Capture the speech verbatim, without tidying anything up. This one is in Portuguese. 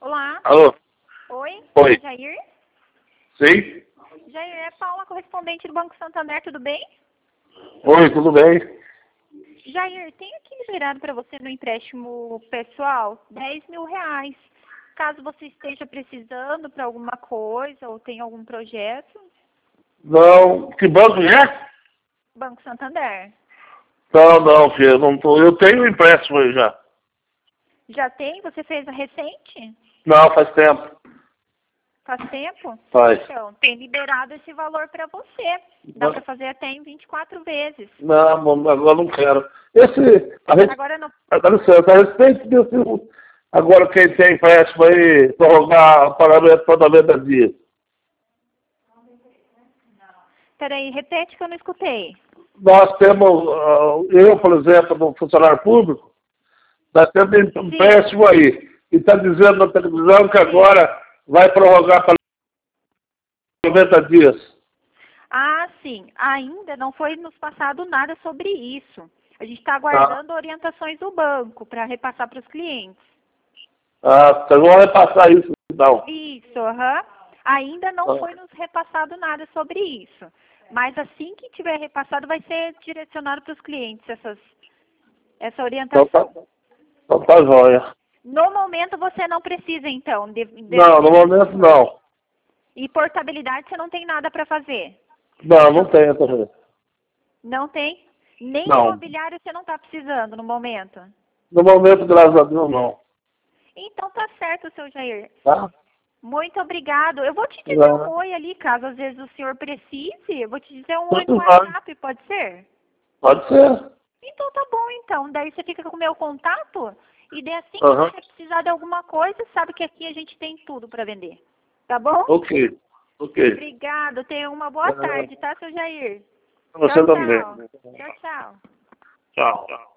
Olá. Alô? Oi? Oi. É Jair? Sim? Jair, é Paula, correspondente do Banco Santander, tudo bem? Oi, tudo bem? Jair, tem aqui liberado para você no empréstimo pessoal dez mil reais. Caso você esteja precisando para alguma coisa ou tenha algum projeto. Não, que banco é? Banco Santander. Não, não, filho, não tô. Eu tenho um empréstimo aí já. Já tem? Você fez a recente? Não, faz tempo. Faz tempo? Faz. Então, tem liberado esse valor para você. Dá para fazer até em vinte e quatro vezes. Não, não, agora não quero. Esse, a gente, Agora não. dá licença, a respeito desse, agora quem tem empréstimo aí, prorrogar o pagamento para noventa dias. Peraí, repete que eu não escutei. Nós temos, ah, eu, por exemplo, no funcionário público, nós temos um Sim. empréstimo aí. E está dizendo na televisão que agora vai prorrogar para noventa dias. Ah, sim. Ainda não foi nos passado nada sobre isso. A gente está Tá. aguardando orientações do banco para repassar para os clientes. Ah, você não vai passar isso, não. Isso, aham. Ainda não Ah, foi nos repassado nada sobre isso. Mas assim que tiver repassado, vai ser direcionado para os clientes essas, essa então tá, orientação. então tá jóia. No momento você não precisa, então, de, Não, desse no momento valor. não. E portabilidade você não tem nada para fazer. Não, não tem também. Não tem? Nem Não. imobiliário você não está precisando no momento. No momento, graças a Deus, não. Então tá certo, seu Jair. Tá? Muito obrigado. Eu vou te dizer um Não. oi ali, caso às vezes o senhor precise. Eu vou te dizer um oi Tudo no bem. WhatsApp, pode ser? Pode ser. Então tá bom, então. Daí você fica com o meu contato e daí assim que Aham. você precisar de alguma coisa, sabe que aqui a gente tem tudo para vender. Tá bom? Ok. Ok. Obrigado. Tenha uma boa Ah, tarde, tá, seu Jair? você Tchau, também. tchau. Tchau, tchau. Tchau.